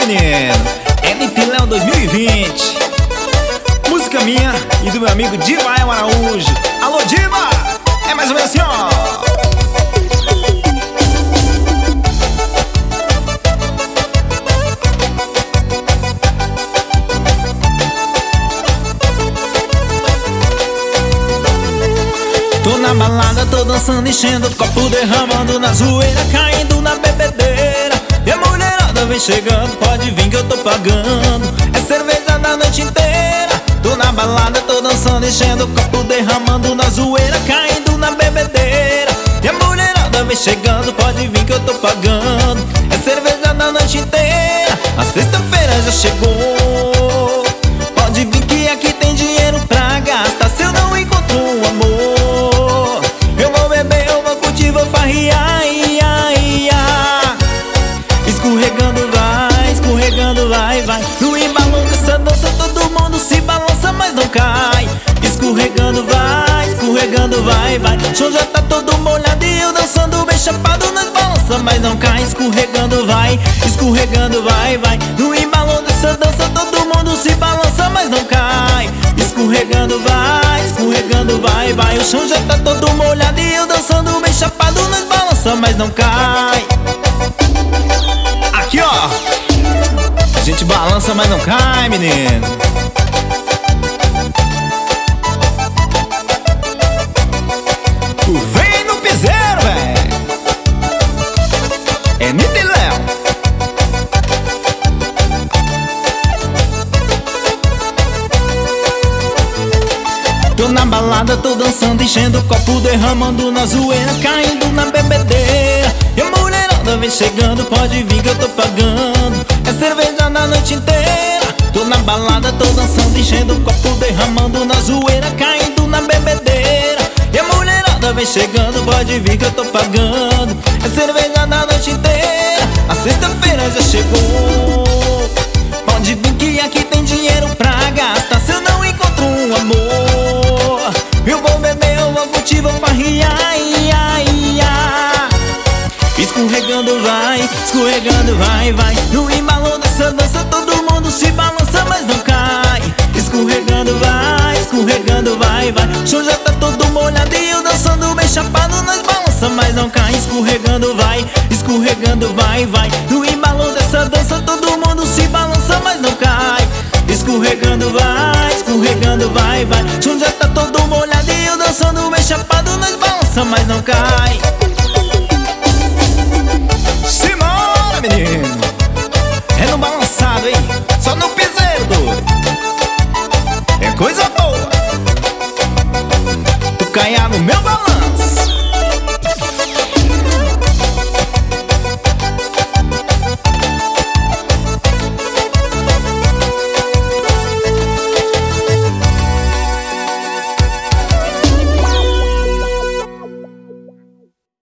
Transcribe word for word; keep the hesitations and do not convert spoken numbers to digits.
menino, M P Léo dois mil e vinte. Música minha e do meu amigo Divael Araújo. Alô, Diva! É mais ou menos assim, ó. Tô na balada, tô dançando, enchendo o copo, derramando na zoeira, caindo na bebedeira. E a mulherada vem chegando, pode vir que eu tô pagando. É cerveja da noite inteira. Tô na balada, tô dançando, enchendo o copo, derramando na zoeira, caindo na bebedeira. E a mulherada vem chegando, pode vir que eu tô pagando. É cerveja da noite inteira. A sexta-feira já chegou. Pode vir que aqui tem dinheiro pra gastar. Se eu não encontro um amor, eu vou beber, eu vou curtir, vou farriar, ia, ia. Escorregando vai, escorregando vai, vai. No embalo dessa dança todo mundo se balança, mas não cai. Escorregando vai, escorregando vai, vai. O chão já tá todo molhado e eu dançando bem chapado. Nós balança, mas não cai. Escorregando vai, escorregando vai, vai. No embalo dessa dança todo mundo se balança, mas não cai. Escorregando vai, escorregando vai, vai. O chão já tá todo molhado e eu dançando bem chapado. Nós balança, mas não cai. Aqui, ó, a gente balança, mas não cai, menino. Vem no piseiro, véi. É M P Léo. Tô na balada, tô dançando, enchendo o copo, derramando na zoeira, caindo na bebedeira. E a mulherada vem chegando, pode vir que eu tô pagando. É cerveja na noite inteira. Tô na balada, tô dançando, enchendo o copo, derramando na zoeira, caindo na bebedeira. E a mulherada vem chegando, pode vir que eu tô pagando. É cerveja na noite inteira. A sexta-feira já chegou. Pode vir que aqui tem dinheiro pra gastar. Se eu não encontro um amor, eu vou beber, eu vou curtir, vou farriar, ia, ia. Escorregando vai, escorregando vai, vai. No embalo dessa dança todo mundo se balança, mas não cai. Escorregando vai, escorregando vai, vai. O chão já tá todo molhado e eu dançando bem chapado. Nós balança, mas não cai. Escorregando vai, escorregando vai, vai. No embalo dessa dança todo mundo se balança, mas não cai. Escorregando vai, escorregando vai, vai. O chão já tá todo molhado e eu dançando bem chapado. Nós balança, mas não cai. Simbora, menino. É no balançado, hein? Só no piseiro, doido. É coisa